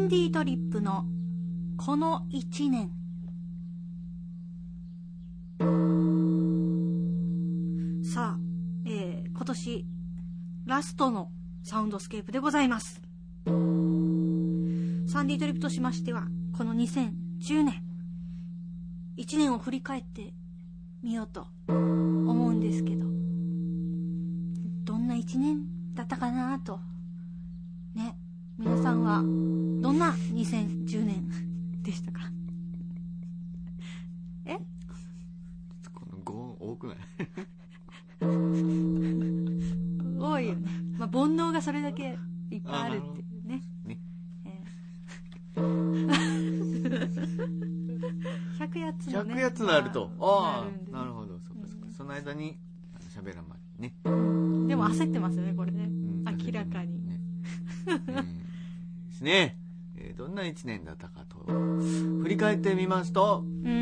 ンディトリップのこの1年。さあ、今年ラストのサウンドスケープでございます。サンディトリップとしましては、この2010年1年を振り返ってみようと思うんですけど、どんな1年だったかなとね、皆さんはどんな2010年でしたか？ この5多くない？ 多いよね。まあ、煩悩がそれだけいっぱいあるっていうね。100やつのね。 100やつになると、なるほど、そっかそっか。その間に喋らんまでね。 でも焦ってますよね、これね。明らかに。 ですね。どんな1年だったかと振り返ってみますと、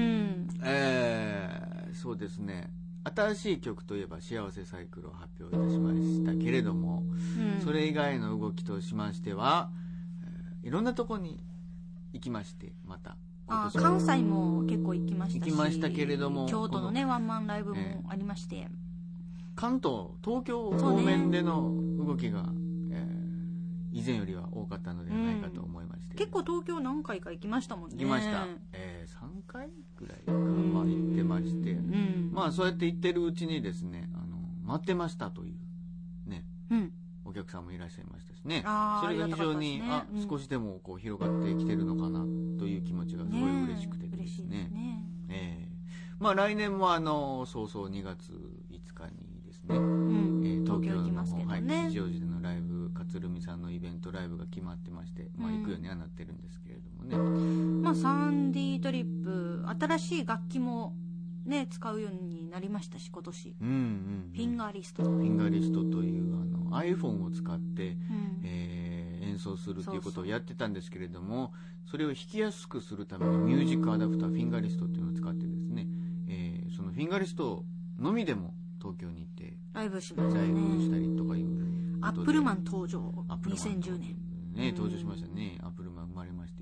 そうですね。新しい曲といえば幸せサイクルを発表いたしましたけれども、それ以外の動きとしましては、いろんなとこに行きまして、また関西も結構行きましたし、 行きましたけれども、 京都のねワンマンライブもありまして、 関東東京方面での動きが、以前よりは多かったのではないかと思いまして、 結構東京何回か行きましたもんね。 行きました、3回ぐらいか、行ってまして、まあそうやって行ってるうちにですね、待ってましたというね、お客さんもいらっしゃいましたしね、それが非常に、少しでもこう広がってきてるのかなという気持ちがすごい嬉しくてですね、まあ来年も早々2月5日にですね、東京の吉祥寺でのライブ、勝海さんのイベントライブが決まってまして、まあ行くようにはなってるんですけれどもね、 まあサンディトリップ新しい楽器もね使うようになりましたし、今年、フィンガーリストというiPhone を使って、演奏するということをやってたんですけれども、それを弾きやすくするためにミュージックアダプターフィンガーリストっていうのを使ってですね、そのフィンガーリストのみでも東京に行ってライブしましたね。 ライブしたりとかいうアップルマン登場、2010年ね、登場しましたね。アップルマン生まれまして、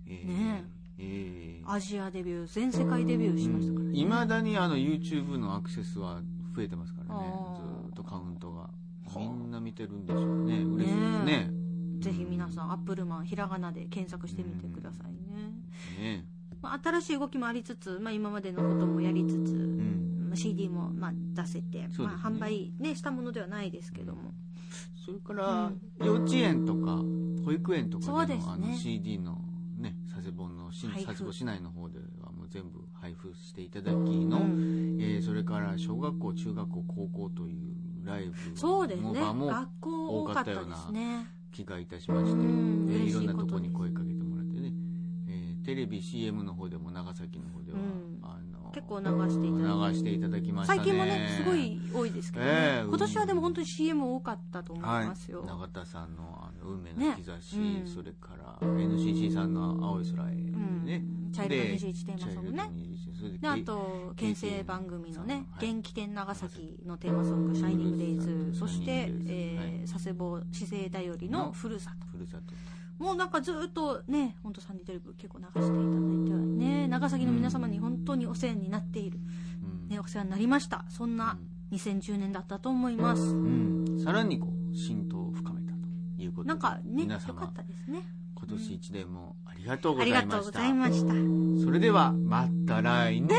アジアデビュー、全世界デビューしましたからね。 いまだにYouTube のアクセスは増えてますからね。ずっとカウントがみんな見てるんでしょうね。嬉しいですね。 ぜひ皆さんアップルマンひらがなで検索してみてくださいね。まあ、新しい動きもありつつ、まあ、今までのこともやりつつ、CD もまあ出せて、まあ、販売、したものではないですけども、 それから幼稚園とか保育園とかでの、CD のね、佐世保市内の方ではもう全部配布していただきの、それから小学校中学校高校というライブの場も多かったような気がいたしまして、いろんなところに声かけてもらってね、テレビ CM の方でも長崎の方では、 結構流していただきましたね。最近もねすごい多いですけどね、今年はでも本当に CM 多かったと思いますよ。 永田さんの運命の兆し、それから NCC さんの青い空へ、 チャイルド21テーマソングね、であと県政番組のね、元気天長崎のテーマソングシャイニングデイズ、そして佐世保市政だよりのふるさと、もうなんかずっとね、本当サンディトリップ結構流していただいてはね、長崎の皆様に本当にお世話になっている、お世話になりました。そんな2010年だったと思います。 さらにこう浸透を深めたということで、 なんかね、 皆様よかったですね。 今年1年もありがとうございました。 ありがとうございました。 それではまた来年。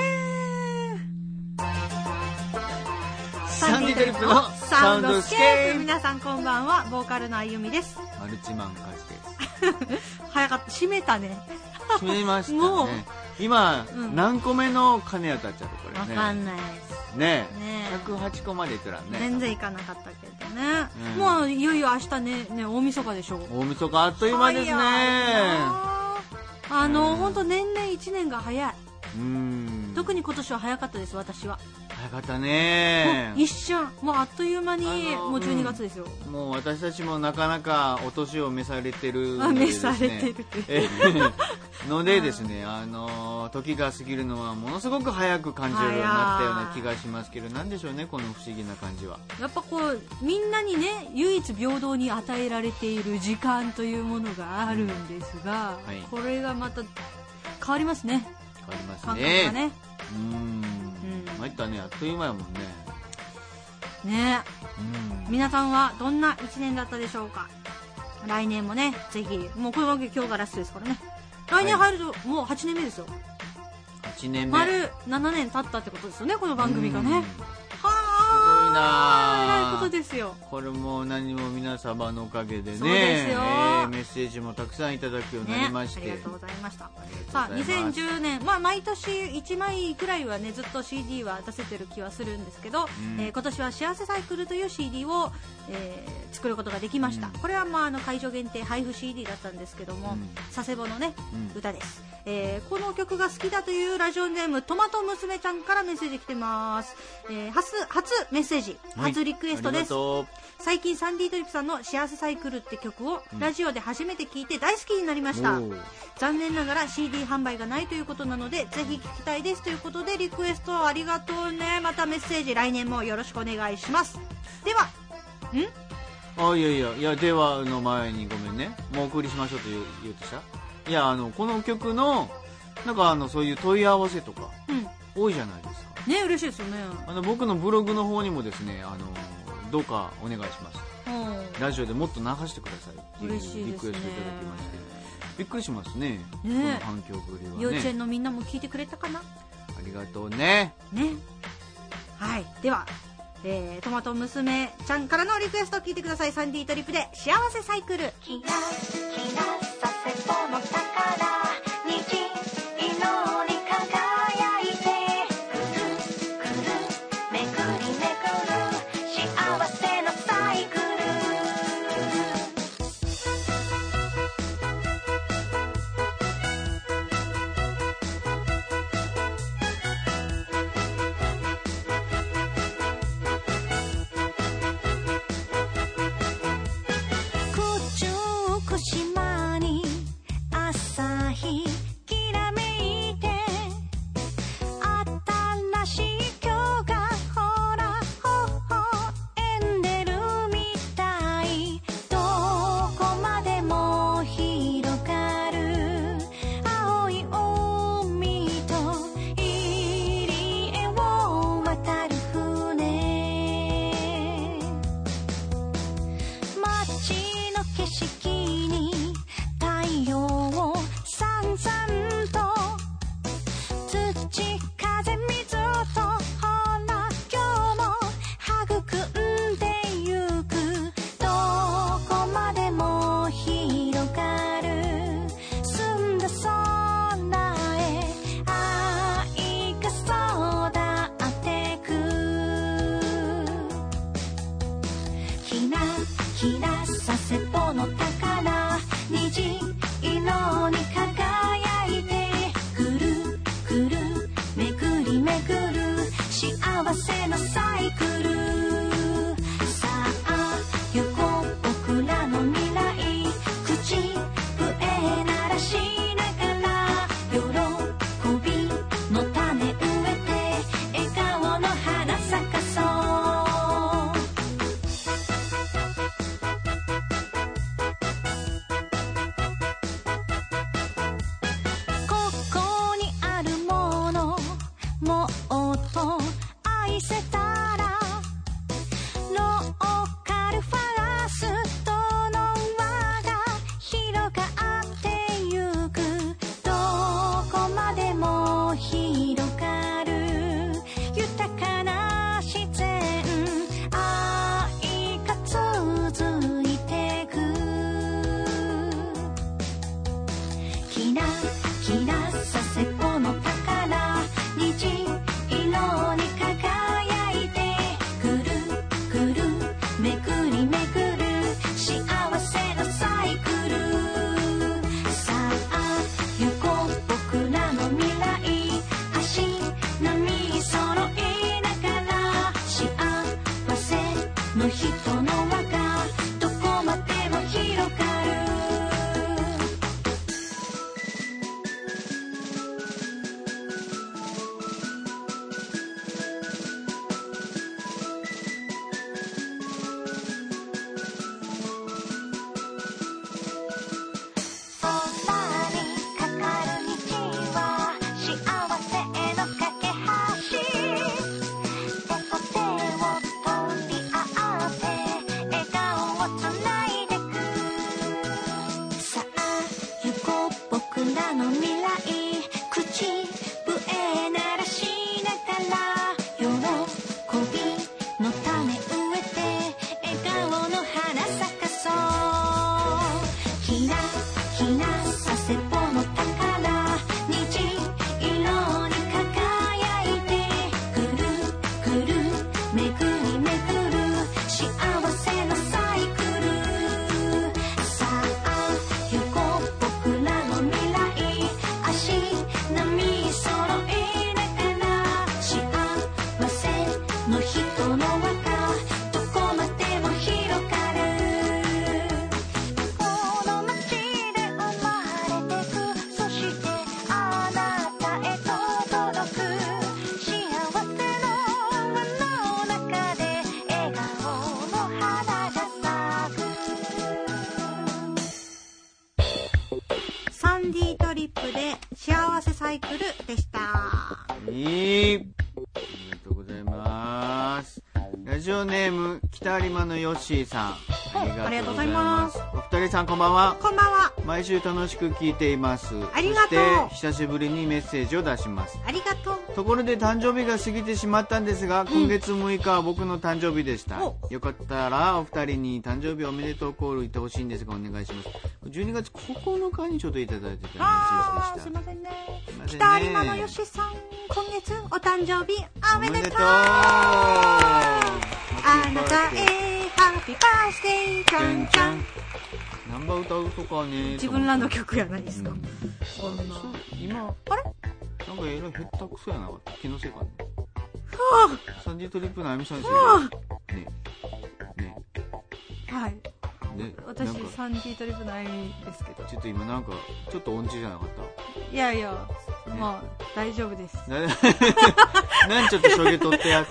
サンディトリップのサウンドスケープ。 皆さんこんばんは、ボーカルのあゆみです。 マルチマンカジです。 早かった、閉めたね。 閉めましたね。今、何個目の鐘当たっちゃうこれね。 わかんないですね。108個までいったらね。 全然いかなかったけどね。もういよいよ明日ね、大晦日でしょ。 大晦日あっという間ですね。 本当年々1年が早い。 特に今年は早かったです。私は早かったね。 一瞬もうあっという間にもう12月ですよ。 もう私たちもなかなかお年を召されてるのでですね、召されてるのでですね、時が過ぎるのはものすごく早く感じるようになったような気がしますけど、なんでしょうね、この不思議な感じは。 やっぱこうみんなにね、唯一平等に与えられている時間というものがあるんですが、はい、これがまた変わりますね。 変わりますね。感覚がね。参ったね、あっという間やもんね。 ね。皆さんはどんな1年だったでしょうか。来年もね、ぜひ、もうこの番組今日がラストですからね。来年入るともう8年目ですよ。 8年目。 丸7年経ったってことですよね、この番組がね。 すごいなー、ことですよ。 これも何も皆様のおかげでね、 そうですよ、 メッセージもたくさんいただくようになりまして、 ね、ありがとうございました。さあ2010年、毎年1枚くらいはね、ずっと CD は出せてる気はするんですけど、今年は幸せサイクルという CD を、作ることができました。これは会場限定配布 CD だったんですけども、佐世保のね、歌です。この曲が好きだというラジオネームトマト娘ちゃんからメッセージ来てます。初メッセージ、初リクエストです。最近サンディートリップさんの幸せサイクルって曲をラジオで初めて聞いて大好きになりました。残念ながら CD 販売がないということなので、ぜひ聞きたいですということでリクエストありがとうね。またメッセージ来年もよろしくお願いします。では、 いやではの前にごめんね、もうお送りしましょうと言うとした。いやこの曲のなんかそういう問い合わせとか、多いじゃないですかね。嬉しいですよね。 僕のブログの方にもですね、どうかお願いします、ラジオでもっと流してくださいっていうリクエストいただきまして、びっくりしますね、この反響ぶりはね。 幼稚園のみんなも聞いてくれたかな。 ありがとうね。 はい、では、トマト娘ちゃんからのリクエストを聞いてください。サンディートリップで幸せサイクル。キラキラさせぼの宝、虹色に輝いてくるくる、めぐりめぐる幸せのサイクル。島に朝日きらめいて、新しい今日がほら微笑んでるみたい。どこまでも広がる青い海と入り江を渡る船、街の景色に太陽をさんさんと、土風水とほら今日も育んでゆく。どこまでも広がる澄んだ空へ愛が育ってく。キラキラさせぼの宝、虹色に輝いてくるくる、めぐりめぐる幸せのサイクル。さあ行こう僕らの未来、口笛鳴らしながら喜びの種植えて笑顔の花咲かそう。ここにあるものもっと愛せたら、ローカルファーストの輪が広がってゆく。どこまでも広がる豊かな自然、愛が続いてく。キラキラさせぼの宝、虹色に輝いてくるくる、めぐりめぐる幸の人の輪がどこまでも広がる。この街で生まれてく、そしてあなたへと届く。幸せの輪の中で笑顔の花が咲く。サンディトリップで幸せサイクルでした。 ありがとうございます。ラジオネーム北有馬のヨッシーさん、 ありがとうございます。 お二人さんこんばんは。 こんばんは。 毎週楽しく聞いています。 ありがとう。 そして久しぶりにメッセージを出します。 ありがとう。 ところで誕生日が過ぎてしまったんですが、今月6日は僕の誕生日でした。よかったらお二人に誕生日おめでとうコール言ってほしいんですがお願いします。12月9日にちょっといただいてたメッセージでした。 すいませんね。北有馬のよしさん、今月お誕生日おめでとう。あなたへハッピーバースデーちゃんちゃん。 ナンバー歌うとかね、 自分らの曲やないですか。 そんな今あれなんかえらいへったくそやなかった。気のせいかね。サンディトリップのあゆみさんですよね。ねはいね、 私サンディトリップのあゆみですけど、 ちょっと今なんかちょっと音痴じゃなかった？ いやいや、まあ大丈夫です。 なんちょっとしょげとってやって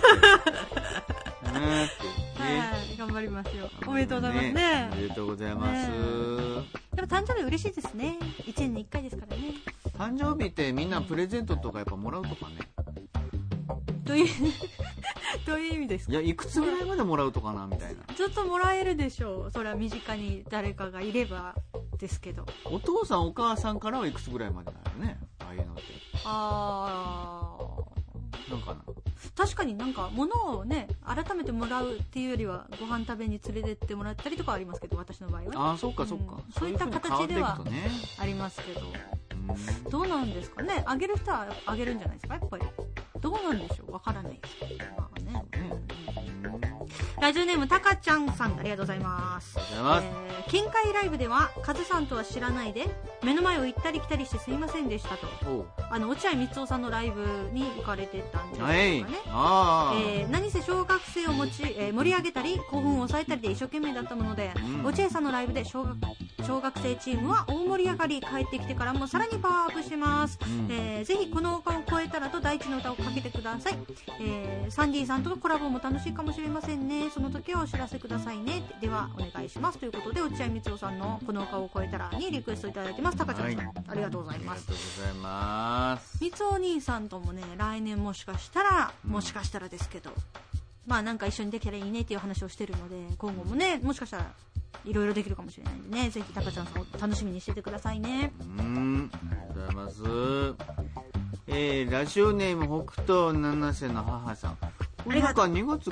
頑張りますよ。おめでとうございますね。 おめでとうございます。 でも誕生日嬉しいですね。1年に1回ですからね。 誕生日ってみんなプレゼントとかやっぱもらうとかね。 どういう意味ですか？ いや、いくつぐらいまでもらうとかなみたいな。 ずっともらえるでしょう。それは身近に誰かがいればですけど。 お父さんお母さんからはいくつぐらいまでなのね、ああいうのって。なんかな。 確かになんか物をね改めてもらうっていうよりはご飯食べに連れてってもらったりとかはありますけど、私の場合はね。 ああ、そっかそっか、 そういった形ではありますけど、どうなんですかね。あげる人はあげるんじゃないですか、やっぱり。どうなんでしょう、わからないですけど、まあね。ラジオネームたかちゃんさん、ありがとうございます。近海ライブではカズさんとは知らないで目の前を行ったり来たりしてすいませんでしたと。落合光雄さんのライブに行かれてたんですかね。何せ小学生を盛り上げたり興奮を抑えたりで一生懸命だったもので、落合さんのライブで小学生チームは大盛り上がり、帰ってきてからもさらにパワーアップしてます。ぜひこの丘を越えたらと第一の歌をかけてください。サンディさんとのコラボも楽しいかもしれませんね。その時はお知らせくださいね。ではお願いします、ということで落合光雄さんのこの丘を越えたらにリクエストいただいてます。たかちゃんさん、ありがとうございます。 ありがとうございます。 光雄兄さんともね、来年もしかしたらですけど、まあなんか一緒にできたらいいねっていう話をしてるので、今後もねもしかしたらいろいろできるかもしれないんでね、ぜひたかちゃんさんを楽しみにしててくださいね。 ありがとうございます。ラジオネーム北東七瀬の母さん、なんか12月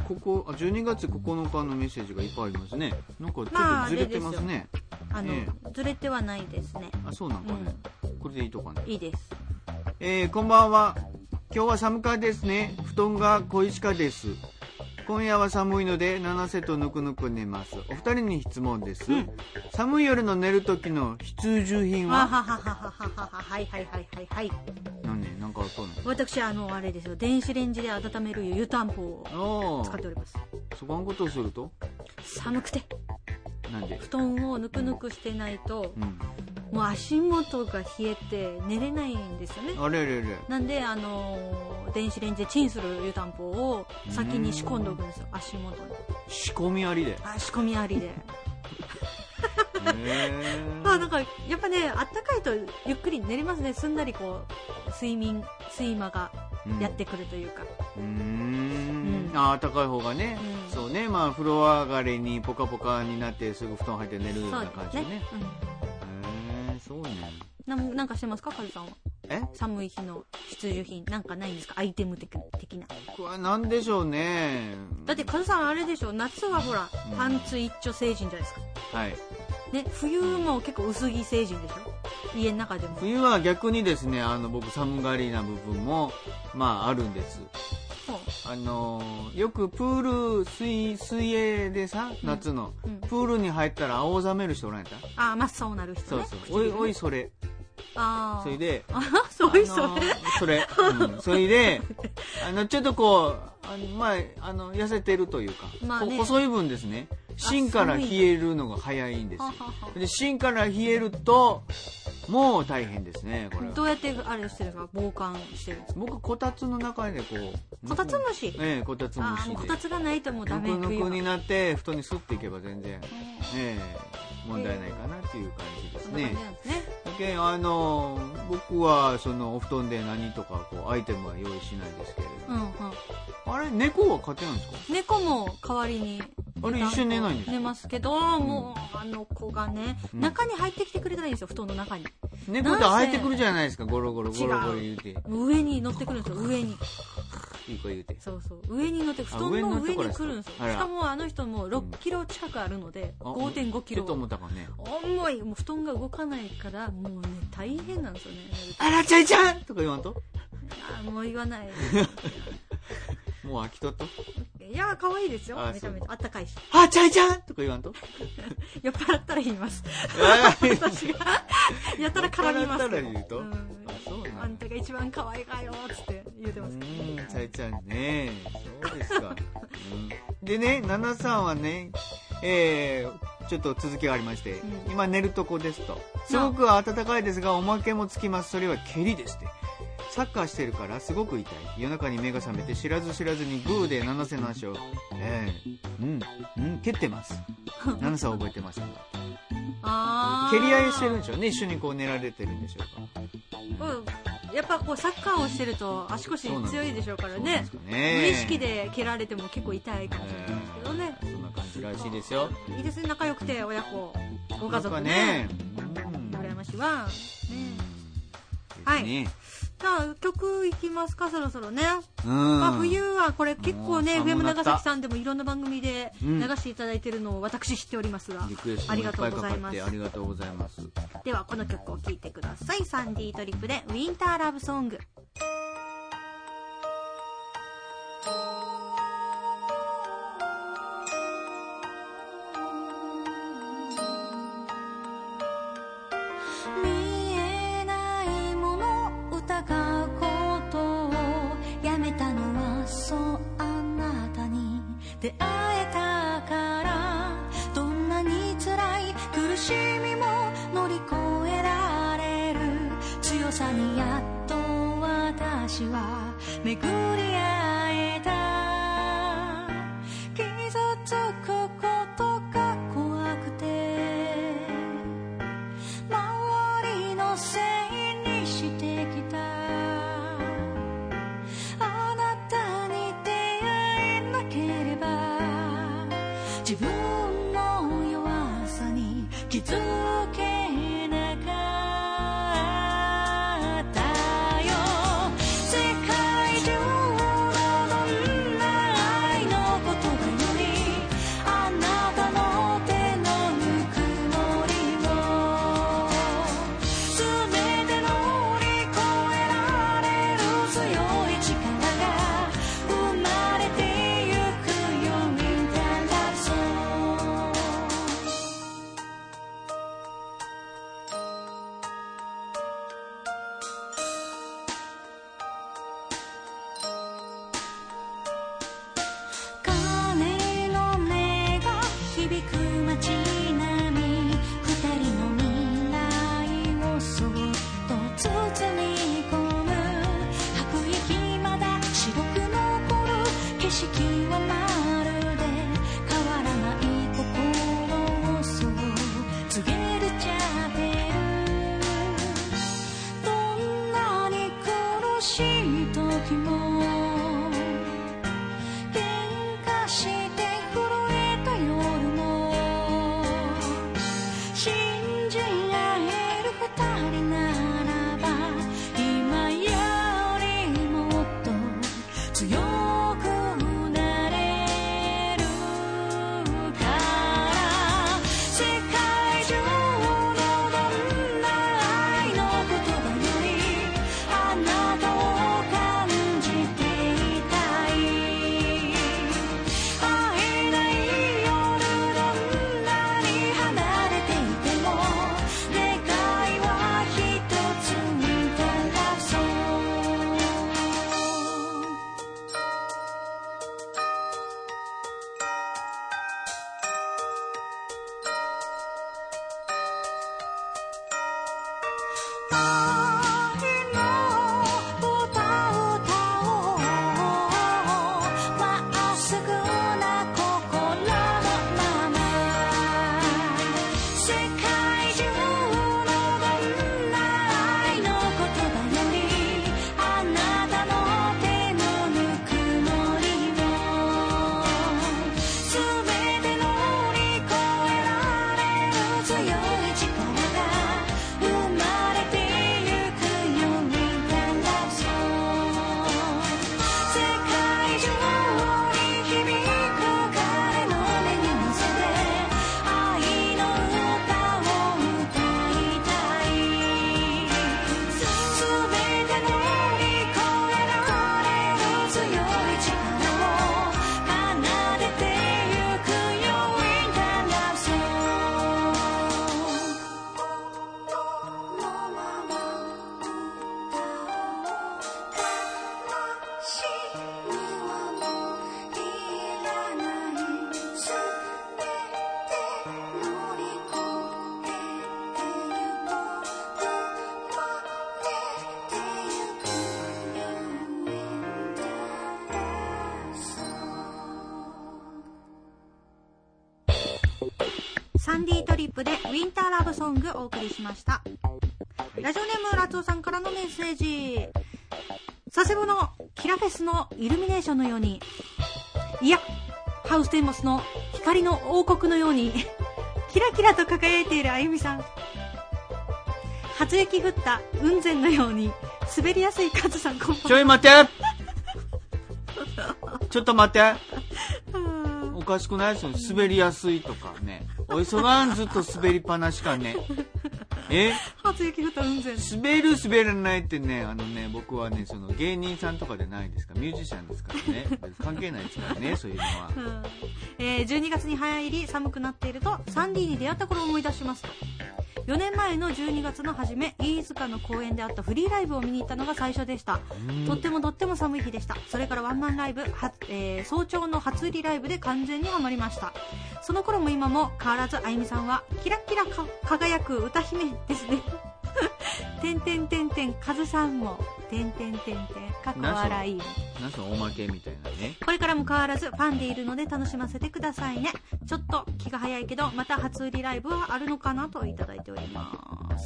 9日のメッセージがいっぱいありますね。なんかちょっとずれてますね。 ずれてはないですね。 あ、そうなんかね、これでいいとかね。 いいです。 こんばんは。今日は寒かですね。布団が恋しかです。今夜は寒いので七瀬とぬくぬく寝ます。お二人に質問です。寒い夜の寝る時の必需品は？ はいなんかそうね。 私あれですよ、電子レンジで温める湯たんぽを使っております。 そがんことをすると寒くて、 なんで布団をぬくぬくしてないと、もう足元が冷えて寝れないんですよね。 あれなんで電子レンジでチンする湯たんぽを先に仕込んでおくんですよ、足元に。 仕込みありで。 仕込みありで。なんかやっぱね、あったかいとゆっくり寝れますね。すんなりこう睡魔がやってくるというか。 あったかい方がね、そうね。まあ風呂上がりにポカポカになってすぐ布団入って寝るような感じね。そうね。 なんかしてますか、カズさんは？寒い日の必需品なんかないんですか、アイテム的な。 僕は何でしょうね。 だってカズさんあれでしょ、夏はほら、パンツ一丁成人じゃないですか。 はいね、冬も結構薄着成人でしょ、家の中でも。 冬は逆にですね、僕寒がりな部分もまああるんです。よくプール水泳でさ、夏の、プールに入ったら青ざめる人おらんやった？ 真っ青なる人ね。 そうおいそれそれでそれそれでちょっとこう痩せてるというか、細い分ですね、芯から冷えるのが早いんですよ。で芯から冷えるともう大変ですね。これどうやってあれしてるんですか？防寒してるんですか？ 僕こたつの中でこうこたつ虫、 こたつ虫でこたつがないともうダメ。 ぬくぬくになって布団にスッていけば全然問題ないかなっていう感じですね。僕はそのお布団で何とかこうアイテムは用意しないですけれど、あれ猫は飼ってないんですか？ 猫も代わりにあれ一緒に寝ないんですか？寝ますけど、もう子がね、中に入ってきてくれたらいいんですよ、布団の中に。 猫って入ってくるじゃないですか、ゴロゴロゴロゴロ言うて。 上に乗ってくるんですよ、上に。 いい子言うて。 そうそう、上に乗って布団の上に来るんですよ。しかもあの人も6キロ近くあるので、5.5 キロ。 ちょっと重たかね。 重い、もう布団が動かないから、もうね、大変なんですよね。 あらちゃいちゃんとか言わんと？ もう言わない。 もう飽きとっと？ いや、可愛いですよ。めちゃめちゃあったかいし。 あ、ちゃいちゃんとか言わんと？ 酔っ払ったら言います。私がやったら絡みます。 酔っ払ったら言うと？ あんたが一番可愛いかよつって言うてます。 ちゃいちゃんね、そうですか。でね、ナナさんはね、ちょっと続きがありまして、今寝るとこですと、すごく暖かいですがおまけもつきます。それは蹴りですって。サッカーしてるからすごく痛い。夜中に目が覚めて知らず知らずにグーで七瀬の足を蹴ってます。七瀬は覚えてました。蹴り合いしてるんでしょうね。一緒にこう寝られてるんでしょうか。 やっぱこうサッカーをしてると足腰強いでしょうからね。無意識で蹴られても結構痛いかもしれないですけどね。 そんな感じらしいですよ。 いいですね、仲良くて親子ご家族ね。羨ましいわ。はい。じゃあ曲いきますか、そろそろね。冬はこれ結構ね、FM 長崎さんでもいろんな番組で流していただいてるのを私知っておりますが、ありがとうございます。 ありがとうございます。 ではこの曲を聴いてください。サンディートリップでウィンターラブソング。 出会えたからどんなに辛い苦しみも乗り越えられる強さにやっと私は巡り会えた。傷つくことが怖くて周りのせいにしてきた。あなたに出会えなければ自分の弱さに気づけなかったよ。世界中のどんな愛の言葉よりあなたの手のぬくもりを全て乗り越えられる強い力が生まれてゆくよ。鐘の音が響く街並み、二人の未来をそっと包み込む。吐く息まだ白く残る景色はまるで変わらない心をそう告げるチャペル。どんなに苦しい時も喧嘩して震えた夜も信じ合える二人ならば今よりもっと強くなれるから。世界中のどんな愛の言葉よりあなたを感じていたい。会えない夜どんなに離れていても願いは一つサンディトリップでウィンターラブソングお送りしました。ラジオネームラツオさんからのメッセージ。佐世保のキラフェスのイルミネーションのように、いやハウステンボスの光の王国のようにキラキラと輝いているあゆみさん。初雪降った雲仙のように滑りやすいカズさん、こんばんは。 ちょい待てちょっと待っておかしくないですよ。滑りやすいとかね。おいそがんずっと滑りっぱなしかね。 初雪降った雲仙。 滑る滑らないってね、僕はね、その芸人さんとかでないですか、ミュージシャンですからね。関係ないですからね、そういうのは。 12月に入り寒くなっているとサンディに出会った頃を思い出しますと。4年前の12月の初め、飯塚の公園であったフリーライブを見に行ったのが最初でした。とっても寒い日でした。それからワンマンライブ、早朝の初売りライブで完全にハマりました。その頃も今も変わらずあゆみさんはキラキラ輝く歌姫ですね。てんてんてんてん、カズさんもてんてんてんてん、かっこ笑い。 なんかおまけみたいなね。 これからも変わらずファンでいるので楽しませてくださいね。ちょっと気が早いけどまた初売りライブはあるのかなといただいております。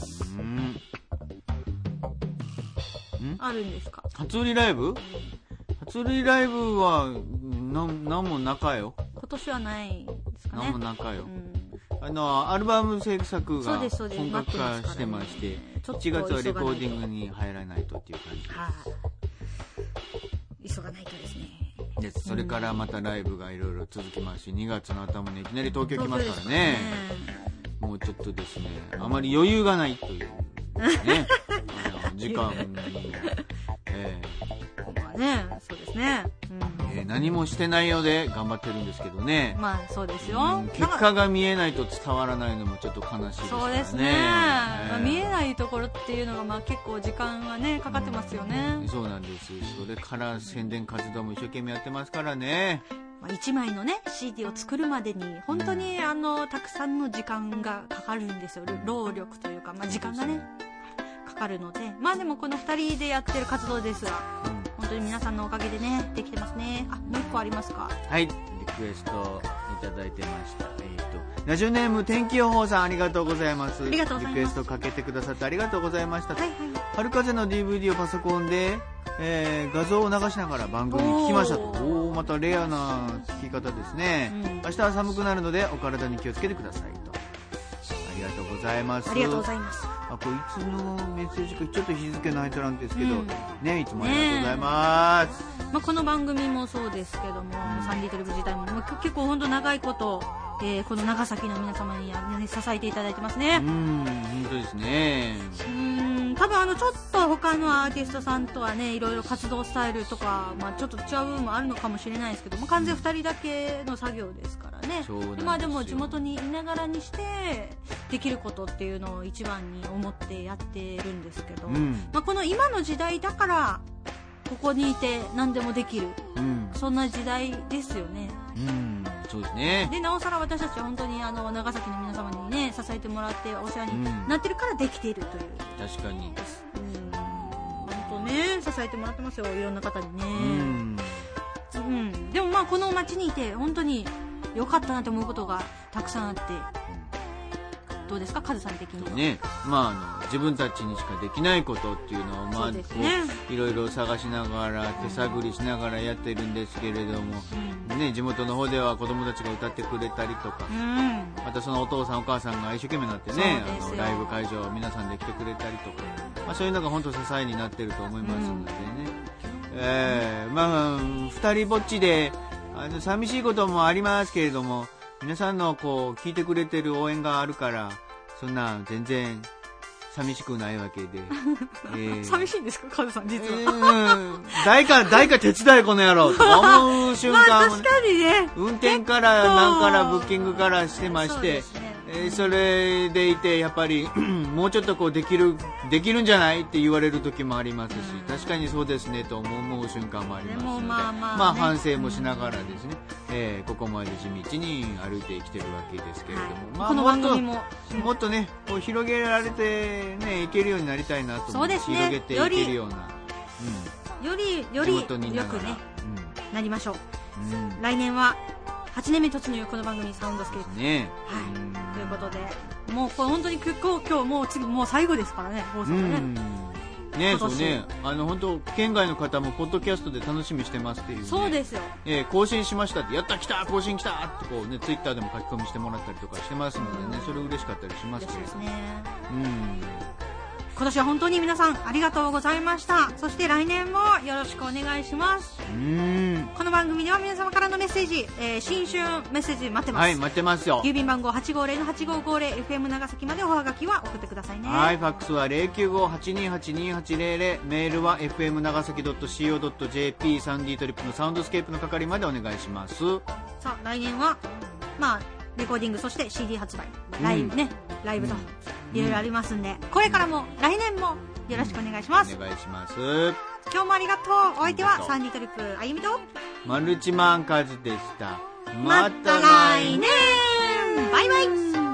あるんですか？ 初売りライブ？初売りライブはなんも中よ。 今年はないですかね。 なんも中よ。アルバム制作が本格化してまして、1月はレコーディングに入らないとっていう感じ。急がないとですね。 です。それからまたライブがいろいろ続きますし、2月の頭にいきなり東京来ますからね。もうちょっとですね、あまり余裕がないというね、時間にね、そうですね。 何もしてないようで頑張ってるんですけどね。 まあそうですよ。 結果が見えないと伝わらないのもちょっと悲しいですからね。 そうですね。見えないところっていうのが結構時間がねかかってますよね。 そうなんです。それから宣伝活動も一生懸命やってますからね。 1枚のね CD を作るまでに本当にたくさんの時間がかかるんですよ。労力というか、時間がねかかるので、でもこの2人でやってる活動ですが、本当に皆さんのおかげでねできてますね。もう1個ありますか？ はい、リクエストいただいてました。ラジオネーム天気予報さん、ありがとうございます。 ありがとうございます。 リクエストかけてくださってありがとうございました。 はいはい、 春風の DVD をパソコンで、画像を流しながら番組聞きましたと。またレアな聞き方ですね。明日は寒くなるのでお体に気をつけてくださいと。ありがとうございます。 ありがとうございます。 これいつのメッセージかちょっと日付ないとなんですけど、ね、いつもありがとうございます。 この番組もそうですけども、サンディトリップ自体も、結構本当長いこと、この長崎の皆様に、支えていただいてますね。 本当ですね。 多分ちょっと他のアーティストさんとはねいろいろ活動スタイルとか、ちょっと違う部分もあるのかもしれないですけども、完全2人だけの作業ですからね。でも地元にいながらにしてできることっていうのを一番に思ってやってるんですけど、この今の時代だからここにいて何でもできる、そんな時代ですよね。 そうですね。 でなおさら私たちは本当に長崎の皆様にね支えてもらってお世話になってるからできているという。 確かに。 本当ね支えてもらってますよ、いろんな方にね。でもこの町にいて本当に良かったなと思うことがたくさんあって、どうですかカズさん的には。 ね、自分たちにしかできないことっていうのをいろいろ探しながら手探りしながらやってるんですけれども、地元の方では子供たちが歌ってくれたりとか、またそのお父さんお母さんが一生懸命になってね、ライブ会場皆さんで来てくれたりとか、そういうのが本当支えになってると思いますのでね。二人ぼっちで寂しいこともありますけれども、皆さんの聞いてくれてる応援があるから、そんな全然寂しくないわけで。 寂しいんですかカズさん実は。 誰か手伝いこの野郎と思う瞬間も、 確かにね、 運転からなんからブッキングからしてまして、それでいてやっぱりもうちょっとできるんじゃないって言われる時もありますし、確かにそうですねと思う瞬間もありますので、反省もしながらですね、ここまで地道に歩いて生きてるわけですけれども、 この番組ももっとね広げられてねいけるようになりたいなと思って、広げていけるような、 よりよくね、なりましょう。来年は 8年目突入、この番組サウンドスケープね。 はい、ということでもうこれ本当に結構今日もう次もう最後ですからね、放送ね。 ね、そうね、本当県外の方もポッドキャストで楽しみしてますっていう、ね、 そうですよ、 更新しましたって、やった来た更新来たってこうね、ツイッターでも書き込みしてもらったりとかしてますのでね、それ嬉しかったりしますけど。 ですね。今年は本当に皆さんありがとうございました。そして来年もよろしくお願いします。この番組では皆様からのメッセージ、新春メッセージ待ってます。 はい、待ってますよ。 郵便番号 850-8550 FM 長崎までおはがきは送ってくださいね。 はい、ファックスは 095-828-2800、メールは fm 長崎 .co.jp、 サンディトリップのサウンドスケープの係までお願いします。 さあ来年はまあレコーディング、そして CD 発売、ライブね、ライブといろいろありますんで、これからも来年もよろしくお願いします。 お願いします。 今日もありがとう。お相手はサンディトリップあゆみとマルチマンカズでした。 また来年。バイバイ。